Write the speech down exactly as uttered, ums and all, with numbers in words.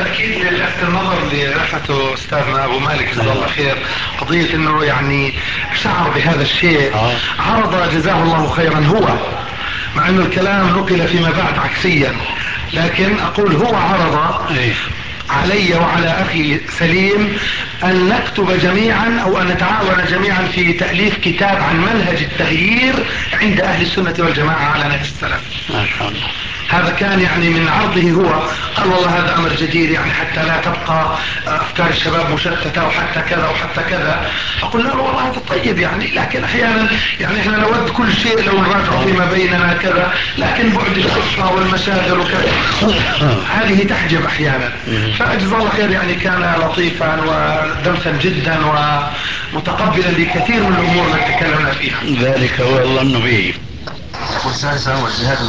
اكيد لفت النظر اللي لفته استاذنا ابو مالك جزاه الله خير، قضيه انه يعني شعر بهذا الشيء، آه. عرض جزاه الله خيرا هو، مع انه الكلام نقل فيما بعد عكسيا، لكن اقول هو عرض إيه. علي وعلى اخي سليم ان نكتب جميعا او ان نتعاون جميعا في تأليف كتاب عن منهج التغيير عند اهل السنة والجماعة على نهج السلف. ما شاء الله. هذا كان يعني من عرضه هو، قال والله هذا امر جديد يعني حتى لا تبقى افكار الشباب مشتتة وحتى كذا وحتى كذا. فقلنا له والله هذا طيب يعني، لكن احيانا يعني احنا نود كل شيء لو نراجع فيما بيننا كذا، لكن بعد الصحة والمشاغل وكذا هذه تحجب احيانا. فجزاه الله خير يعني كان لطيفا ودمسا جدا ومتقبلا لكثير من الامور التي تكلمنا فيها. ذلك هو الظن به. يقول ثالثا والجهاد